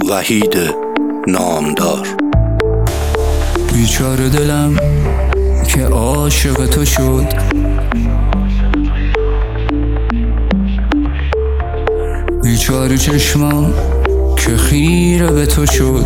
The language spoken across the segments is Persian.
وحید نامدار. بیچاره دلم که عاشق تو شد، بیچاره چشمم که خیره به تو شد.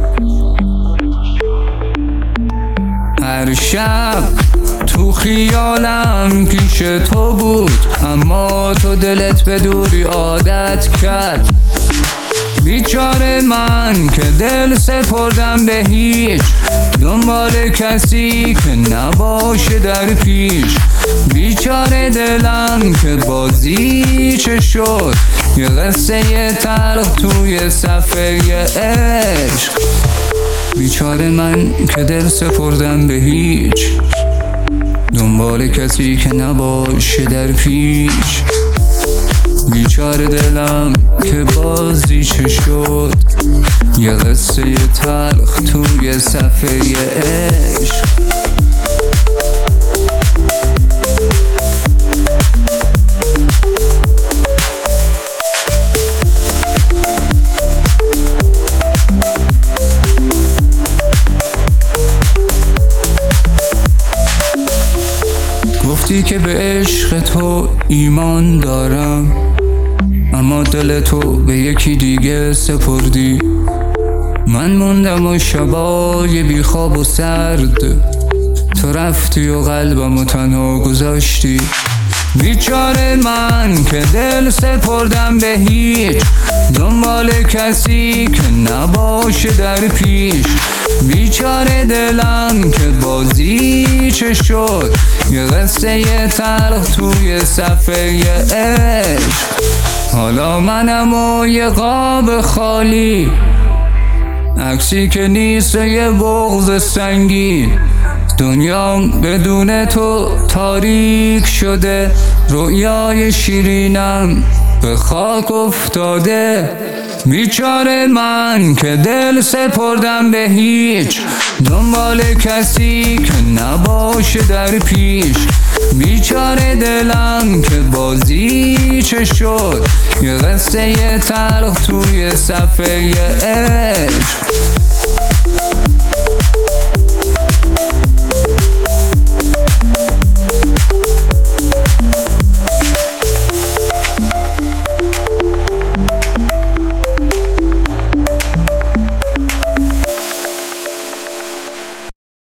هر شب تو خیالم پیش تو بود، اما تو دلت به دوری عادت کرد. بیچاره من که دل سپردم به هیچ، دنبال کسی که نباشه در پیش. بیچاره دلم که بازی چه شد، یه قصه تلخ توی صفحه عشق. بیچاره من که دل سپردم به هیچ، دنبال کسی که نباشه در پیش. بیچاره دلم که بازی چه شد، یه قصه تلخ توی صفحه عشق. گفتی که به عشق تو ایمان دارم، اما دل تو به یکی دیگه سپردی. من موندم و شبای بی خواب و سرد، تو رفتی و قلبمو تنها گذاشتی. بیچاره من که دل سپردم به هیچ، دنبال کسی که نباشه در پیش. بیچاره دلم که بازی چه شد، یه قصه تلخ توی صفحه عشق. حالا منم و یه قاب خالی، عکسی که نیست یه بغض سنگین. دنیام بدون تو تاریک شده، رویای شیرینم به خاک افتاده. بیچاره من که دل سپردم به هیچ، دنبال کسی که نباشه در پیش. بیچاره دلم که بازی چه شد، یه قصه تلخ توی صفحه عشق.